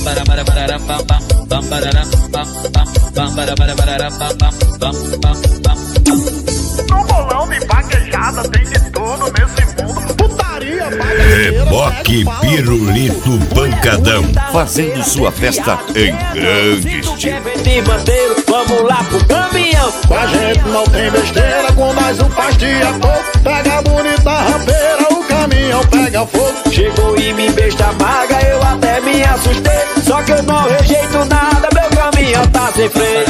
No bolão de vaquejada tem de tudo nesse mundo. Putaria, Reboque Pirulito Pancadão, fazendo sua festa em grande estilo. Vamos lá pro caminhão. Com a gente não tem besteira, com mais um pastia pouco. Pega a bonita rampeira, o caminhão pega fogo. Chegou e me besta maga, eu até me assustei. Só que eu não rejeito nada, meu caminhão tá sem freio.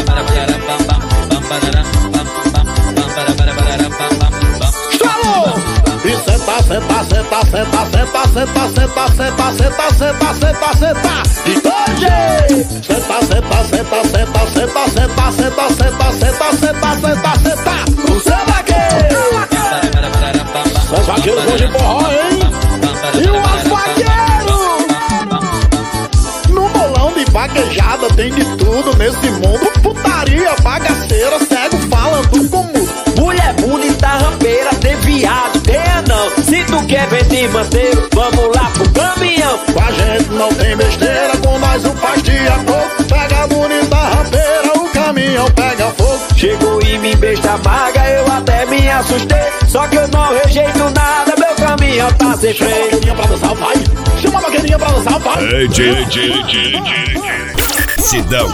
Estralou! E senta, senta, senta, senta, senta, senta, senta, senta, senta, senta, senta, senta. E hoje! Senta, senta, senta, senta, senta, senta, senta, senta, senta, senta, senta, senta. O seu vaqueiro! Os vaqueiros vão de forró, hein? E o vaqueiro! No bolão de vaquejada tem de tudo nesse mundo. Putaria, bagaceira, cego falando com mudo. Mulher bonita, rampeira, tem viado, tem anão. Se tu quer vender manteiro, vamos lá pro caminhão. Com a gente não tem besteira, com nós um pastia pouco. Pega a bonita rampeira, o caminhão pega fogo. Chegou e me besta maga, eu até me assustei. Só que eu não rejeito nada, meu caminhão tá sem Chama a freio. vaqueirinha pra dançar, vai. Chama a vaqueirinha pra dançar, vai. Sidão.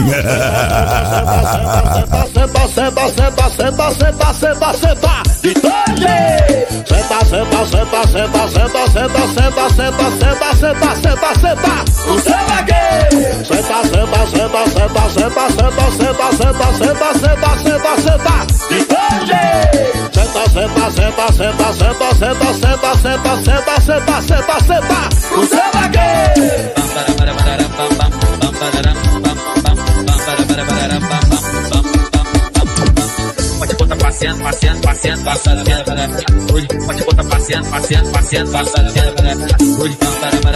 Senta, senta, senta, senta, senta, senta, senta. E hoje! Senta, senta, senta, senta, senta, senta, senta, senta, senta, senta, senta, senta. O seu vaqueiro! Senta, senta, senta, senta, senta, senta, senta, senta, senta, senta, senta, senta. E hoje! Senta, senta, senta, senta, senta, senta, senta, senta, senta, senta, senta, senta. O seu vaqueiro! Pode botar passeando, passeando, passeando, passeando, pode botar passeando, passeando, passeando, passeando,